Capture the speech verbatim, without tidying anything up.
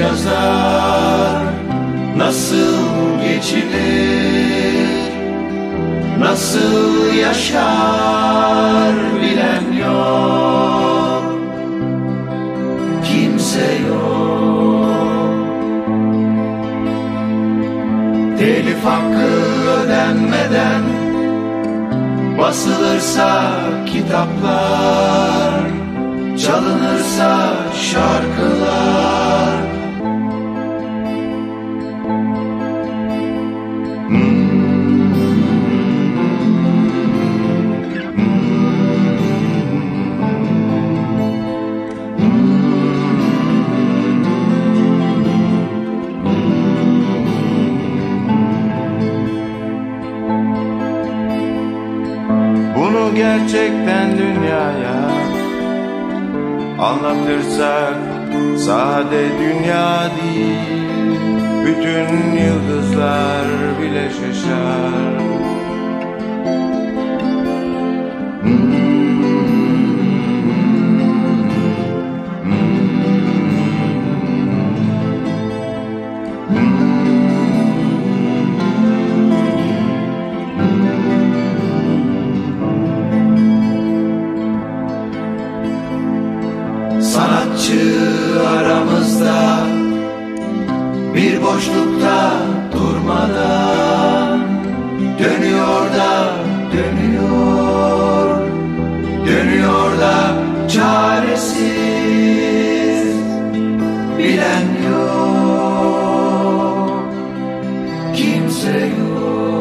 yazar, nasıl geçinir, nasıl yaşar bilen yok, kimse yok. Telif hakkı ödenmeden basılırsa kitaplar, çalınırsa şarkılar, bunu gerçekten dünyaya anlatırsak sade dünya değil, bütün yıldızlar bile şaşar. Sanatçı aramızda bir boşlukta durmadan dönüyor da dönüyor, dönüyor da çaresiz, bilen yok, kimse yok.